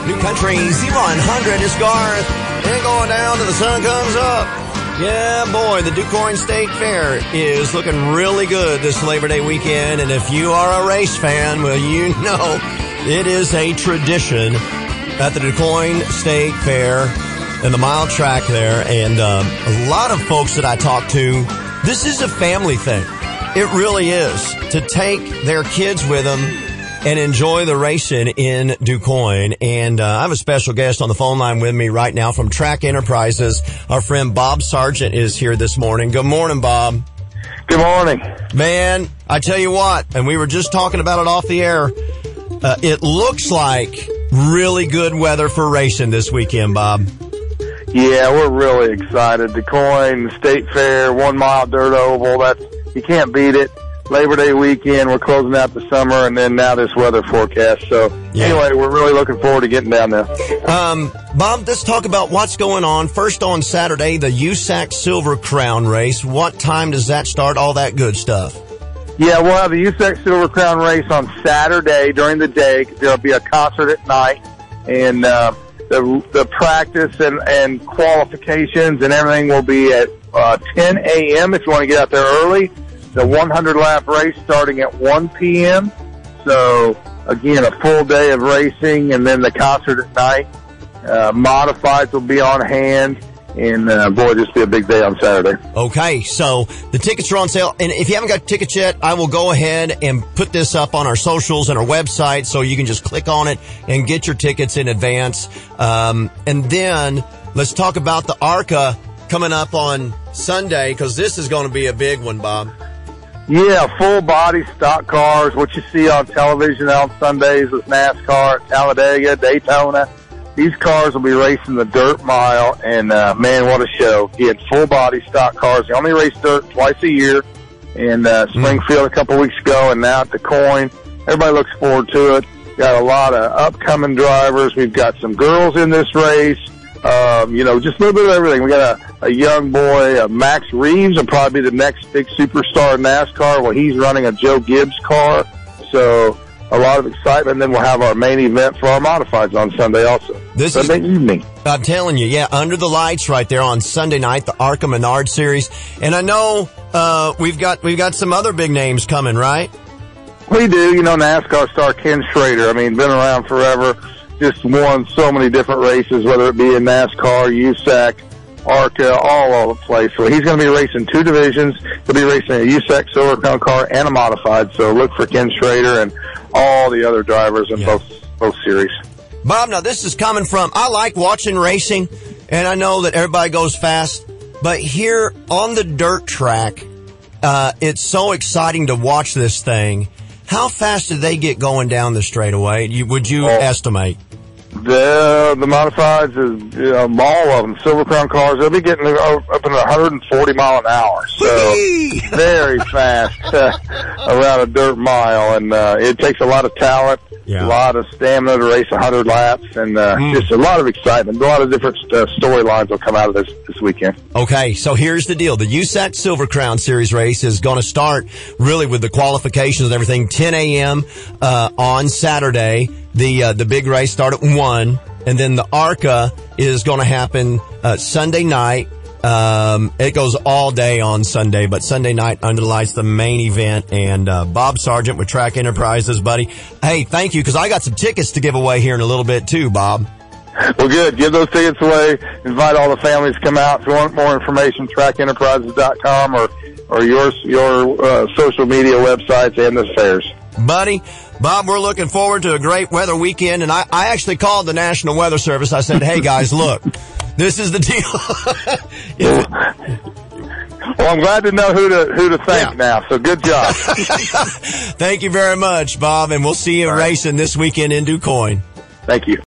New Country Z100 is Garth. And going down till the sun comes up. Yeah, boy, the DuQuoin State Fair is looking really good this Labor Day weekend. And if you are a race fan, well, you know it is a tradition at the DuQuoin State Fair and the mile track there. And a lot of folks that I talk to, this is a family thing. It really is, to take their kids with them and enjoy the racing in DuQuoin. And I have a special guest on the phone line with me right now from Track Enterprises. Our friend Bob Sargent is here this morning. Good morning, Bob. Good morning. Man, I tell you what, and we were just talking about it off the air, it looks like really good weather for racing this weekend, Bob. Yeah, we're really excited. DuQuoin State Fair, 1 mile dirt oval, you can't beat it. Labor Day weekend, we're closing out the summer, and then now this weather forecast. So, Anyway, we're really looking forward to getting down there. Bob, let's talk about what's going on. First on Saturday, the USAC Silver Crown race. What time does that start? All that good stuff. Yeah, we'll have the USAC Silver Crown race on Saturday during the day. There'll be a concert at night, and the practice and qualifications and everything will be at 10 a.m. if you want to get out there early. The 100-lap race starting at 1 p.m. So, again, a full day of racing, and then the concert at night. Modifieds will be on hand, and, boy, this will be a big day on Saturday. Okay, so the tickets are on sale. And if you haven't got tickets yet, I will go ahead and put this up on our socials and our website so you can just click on it and get your tickets in advance. And then let's talk about the ARCA coming up on Sunday, because this is going to be a big one, Bob. Yeah, full-body stock cars, what you see on television on Sundays with NASCAR, Talladega, Daytona. These cars will be racing the dirt mile, and, man, what a show. Again, full-body stock cars. They only race dirt twice a year in Springfield a couple weeks ago, and now at DuQuoin. Everybody looks forward to it. Got a lot of upcoming drivers. We've got some girls in this race. Just a little bit of everything. We got a young boy, Max Reeves, will probably be the next big superstar in NASCAR. Well, he's running a Joe Gibbs car. So a lot of excitement. And then we'll have our main event for our modifieds on Sunday also. Sunday evening. I'm telling you, yeah, under the lights right there on Sunday night, the ARCA Menard Series. And I know we've got some other big names coming, right? We do. NASCAR star Ken Schrader. Been around forever. Just won so many different races, whether it be in NASCAR, USAC, ARCA, all over the place. So he's going to be racing 2 divisions. He'll be racing a USAC Silver Crown car and a modified. So look for Ken Schrader and all the other drivers in both series. Bob, now this is coming from, I like watching racing, and I know that everybody goes fast, but here on the dirt track, it's so exciting to watch this thing. How fast did they get going down the straightaway? Would you estimate? The modifieds is all of them. Silver Crown cars, they'll be getting up in 140 mile an hour. So very fast around a dirt mile, and it takes a lot of talent, a lot of stamina to race 100 laps, and just a lot of excitement. A lot of different storylines will come out of this weekend. Okay, so here's the deal. The USAC Silver Crown Series race is going to start really with the qualifications and everything 10 a.m. On Saturday. The big race start at 1, and then the ARCA is going to happen Sunday night. It goes all day on Sunday, but Sunday night under the lights, the main event. And Bob Sargent with Track Enterprises, buddy. Hey, thank you, because I got some tickets to give away here in a little bit too, Bob. Well, good. Give those tickets away. Invite all the families to come out. If you want more information, trackenterprises.com or your social media websites and the fairs. Buddy, Bob, we're looking forward to a great weather weekend, and I actually called the National Weather Service. I said, hey, guys, look, this is the deal. Well, I'm glad to know who to thank now, so good job. Thank you very much, Bob, and we'll see you racing this weekend in DuQuoin. Thank you.